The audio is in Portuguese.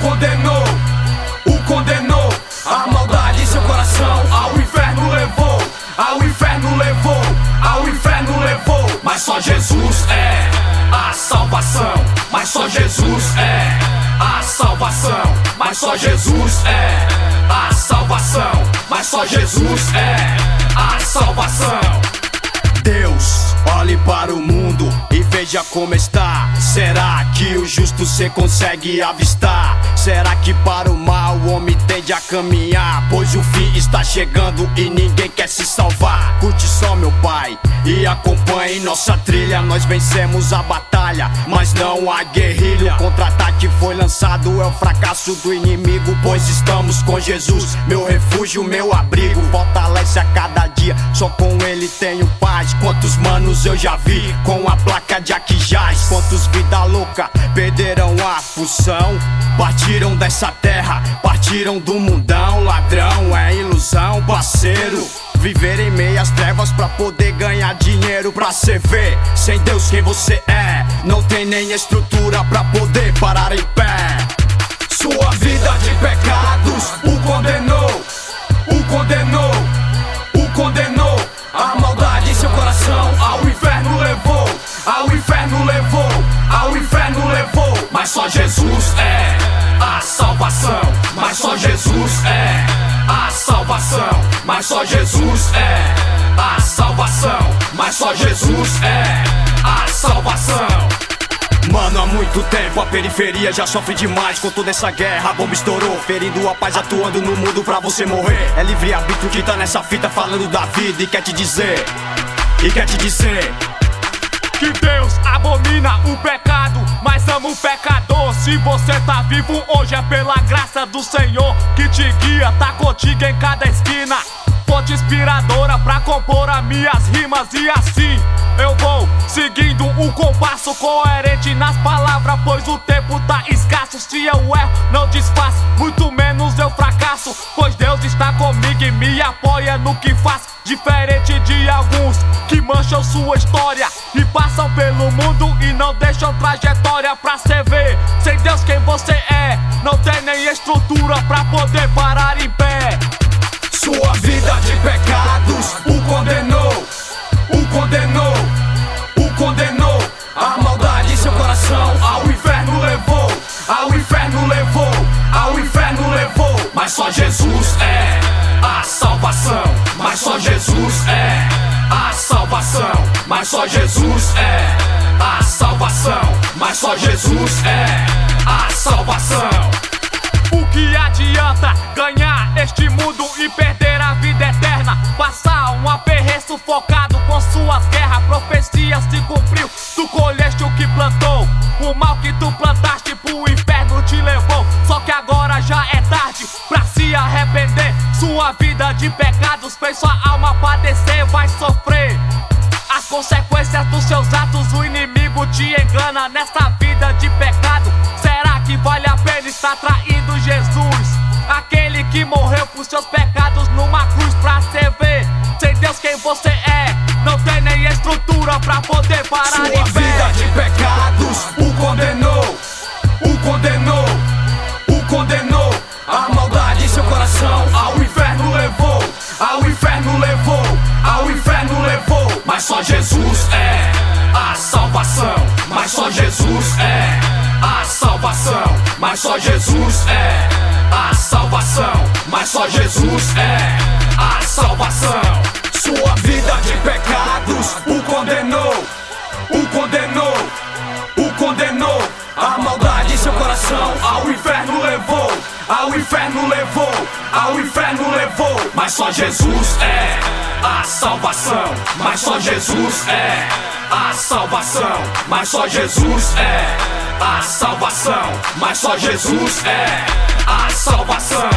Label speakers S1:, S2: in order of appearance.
S1: o condenou, a maldade em seu coração ao inferno levou, ao inferno levou, ao inferno levou. Mas só Jesus é a salvação, mas só Jesus é a salvação, mas só Jesus é a salvação, mas só Jesus é a salvação. Deus, olhe para o mundo e veja como está. Será que o justo cê consegue avistar? Será que para o mal o homem tende a caminhar? Pois o fim está chegando e ninguém quer se salvar. Curte só, meu pai, e acompanhe nossa trilha. Nós vencemos a batalha, mas não a guerrilha. O contra-ataque foi lançado, é o fracasso do inimigo. Pois estamos com Jesus, meu refúgio, meu abrigo. Fortalece a cada dia, só com ele tenho paz. Quantos manos eu já vi com a placa de aqui jaz. Quantos vida louca perderam a função, partiram dessa terra, partiram do mundão. Ladrão é ilusão, parceiro. Viver em meias trevas pra poder ganhar dinheiro. Pra cê ver, sem Deus quem você é, não tem nem estrutura pra poder parar em pé. Sua vida de pecados o condenou, o condenou, o condenou. A maldade em seu coração ao inferno levou, ao inferno levou, ao inferno levou. Mas só Jesus é a salvação, mas só Jesus é a salvação, mas só Jesus é a salvação, mas só Jesus é a salvação. Mano, há muito tempo a periferia já sofre demais com toda essa guerra. A bomba estourou, ferindo a paz, atuando no mundo pra você morrer. É livre-arbítrio que tá nessa fita falando da vida e quer te dizer
S2: que Deus abomina o pecado, mas ama o pecador. Se você tá vivo hoje é pela graça do Senhor que te guia, tá contigo em cada esquina. Fonte inspiradora pra compor as minhas rimas. E assim eu vou seguindo um compasso coerente nas palavras, pois o tempo tá escasso. Se eu erro, não desfaço, muito menos eu fracasso, pois Deus está comigo e me apoia no que faço. Diferente de alguns que mancham sua história e passam pelo mundo e não deixam trajetória. Pra cê ver, sem Deus quem você é, não tem nem estrutura pra poder parar em pé.
S1: Sua vida de pecados o condenou, o condenou, o condenou. A maldade em seu coração ao inferno levou, ao inferno levou, ao inferno levou. Mas só Jesus é a salvação, mas só Jesus é a salvação, mas só Jesus é a salvação, mas só Jesus é a salvação.
S2: O que adianta ganhar este mundo e perder a vida eterna? Passar um aperreio sufocado com suas guerras. Profecia se cumpriu, tu colheste o que plantou. O mal que tu plantaste pro inferno te levou. Só que agora já é tarde pra se arrepender. Sua vida de pecados fez sua alma padecer. Vai sofrer as consequências dos seus atos. O inimigo te engana nessa vida de pecado. Será que vale a pena estar traindo Jesus? Aquele que morreu por seus pecados numa cruz. Pra cê ver, sem Deus quem você é, não tem nem estrutura pra poder parar em pé.
S1: Sua vida de pecados o condenou, o condenou, o condenou. A maldade em seu coração ao inferno levou, ao inferno levou, ao inferno levou. Mas só Jesus é a salvação, mas só Jesus é a salvação, mas só Jesus é a salvação, mas só Jesus é a salvação. Sua vida de pecados o condenou, o condenou, o condenou. A maldade em seu coração ao inferno levou, ao inferno levou, ao inferno levou. Mas só Jesus é a salvação, mas só Jesus é a salvação, mas só Jesus é a salvação, mas só Jesus é a salvação.